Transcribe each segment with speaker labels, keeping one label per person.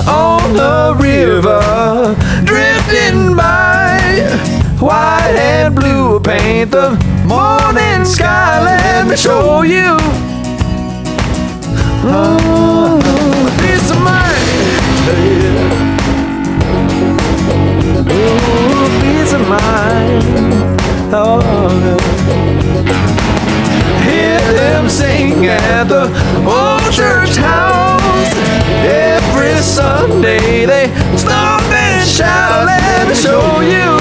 Speaker 1: on the river, drifting by. White and blue paint the morning sky. Let me show you. Peace of mind. Oh, peace of mind. Oh, hear them sing at the old church house. Every Sunday they stop and shout. Let me show you.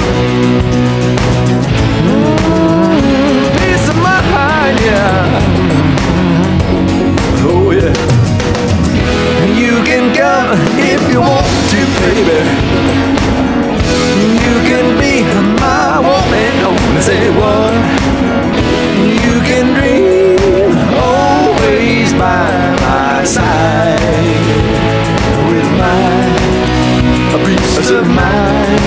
Speaker 1: Peace of mind, yeah. Oh yeah. You can come if you want to, baby. You can be my woman, only say what. You can dream always by my side, with my peace of mind.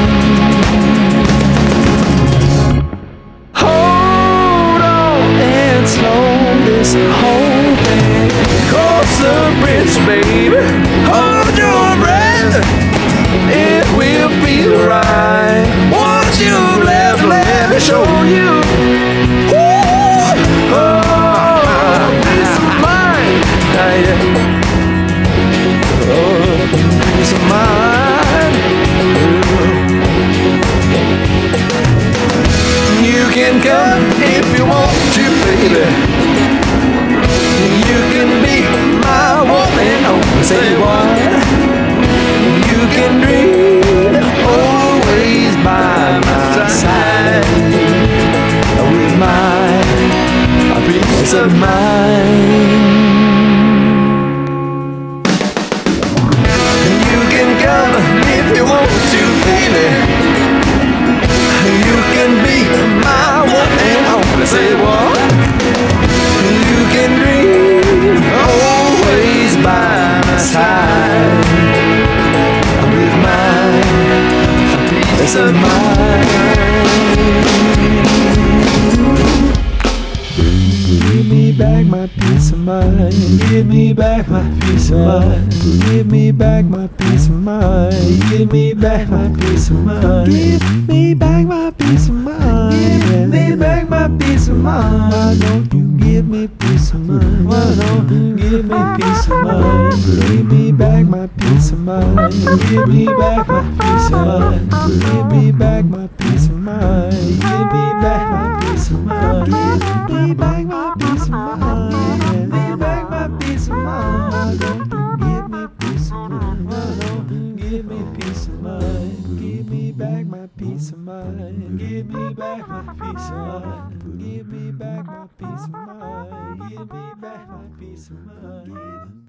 Speaker 1: Hold on and slow this whole thing. Cross the bridge, baby. Hold your breath. It will feel right. Once you've left, let me show you. Oh, peace of mind. Yeah. Oh, peace of mind. You can come if you want to, baby. You can be my woman. Oh, say what? You can dream always by my side, with my peace of mind. You can come if you want to, baby. You can be my woman. I wanna say what? You can dream always by my side, with my peace of mind. Give me back my peace of mind. Give me back my peace of mind. Give me back my peace of mind. Give me back my peace of mind. Give me back my peace of mind. Give me back my peace of mind. Why don't you give me peace of mind? Why don't you give me peace of mind? Give me back my peace of mind. Give me back my peace of mind. Give me back my peace of mind. Give me back my peace of mind. Give me back my peace of mind. Give me back my peace of mind. Why don't you give me peace of mind? Why don't you give me peace of mind? Give me back my peace of mind. Give me back my peace of mind. Give me back my peace of mind. Give me back my peace of mind.